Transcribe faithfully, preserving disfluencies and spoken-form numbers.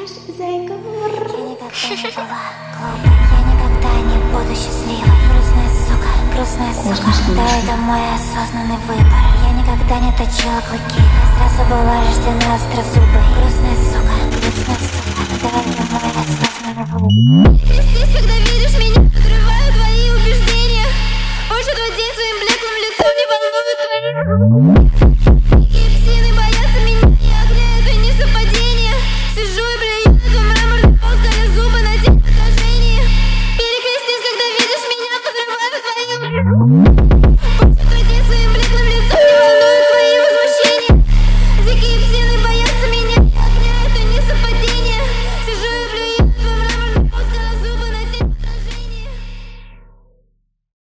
Я никогда не была глупой, я никогда не буду счастливой. Грустная сука, грустная сука, да это мой осознанный выбор. Я никогда не точила клыки, я сразу была рождена острозубой. Грустная сука, грустная сука, да это мой осознанный выбор. Здесь, когда видишь меня, отрываю твои убеждения. Больше твой день своим блеклым лицом не волнует твои.